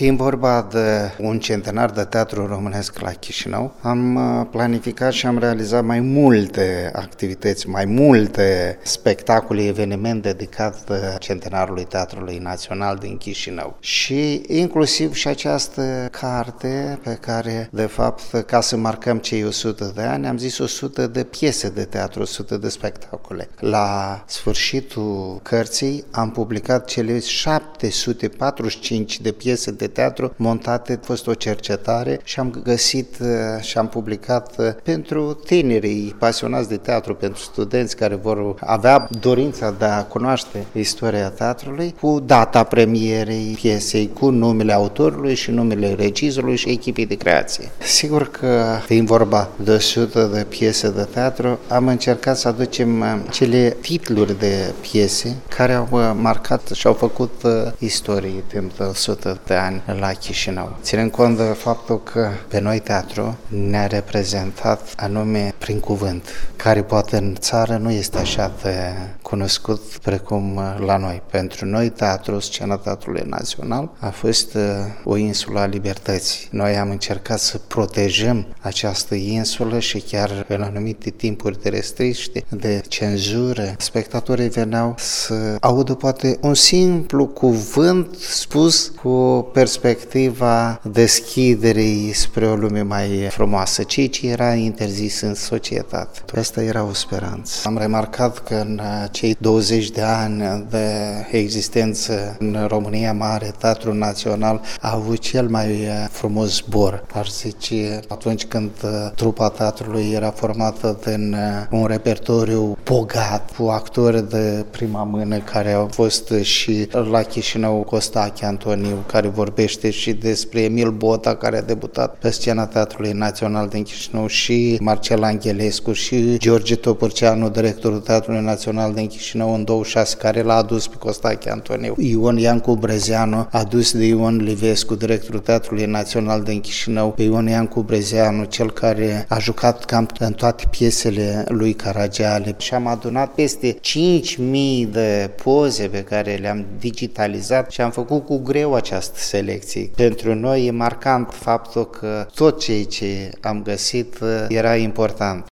Fiind vorba de un centenar de teatru românesc la Chișinău, am planificat și am realizat mai multe activități, mai multe spectacole, eveniment dedicat centenarului Teatrului Național din Chișinău. Și inclusiv și această carte pe care, de fapt, ca să marcăm cei 100 de ani, am zis 100 de piese de teatru, 100 de spectacole. La sfârșitul cărții am publicat cele 745 de piese de teatru montate. A fost o cercetare și am găsit și am publicat pentru tinerii pasionați de teatru, pentru studenți care vor avea dorința de a cunoaște istoria teatrului, cu data premierei piesei, cu numele autorului și numele regizorului și echipei de creație. Sigur că, fiind vorba de 100 de piese de teatru, am încercat să aducem cele titluri de piese care au marcat și au făcut istorie timp de 100 de ani la Chișinău. Ținând cont de faptul că pe noi teatru ne-a reprezentat anume prin cuvânt, care poate în țară nu este așa de cunoscut precum la noi. Pentru noi teatru, scena Teatrului Național, a fost o insulă a libertății. Noi am încercat să protejăm această insulă și chiar în anumite timpuri de restricție, de cenzură, spectatorii veneau să audă poate un simplu cuvânt spus cu perspectiva deschiderii spre o lume mai frumoasă, ceea ce era interzis în societate. Asta era o speranță. Am remarcat că în cei 20 de ani de existență în România Mare, Teatrul Național a avut cel mai frumos zbor. Ar zice, atunci când trupa teatrului era formată din un repertoriu bogat, cu actori de prima mână care au fost și la Chișinău, Costache Antoniu, care vorbește și despre Emil Bota, care a debutat pe scena Teatrului Național din Chișinău, și Marcel Anghelescu și George Topârceanu, directorul Teatrului Național din Chișinău în 26, care l-a adus pe Costache Antoniu. Ion Iancu Brezeanu, adus de Ion Livescu, directorul Teatrului Național din Chișinău, pe Ion Iancu Brezeanu, cel care a jucat cam în toate piesele lui Caragiale, și am adunat peste 5.000 de poze pe care le-am digitalizat și am făcut cu greu această selecție. Pentru noi e marcant faptul că tot ceea ce am găsit era important.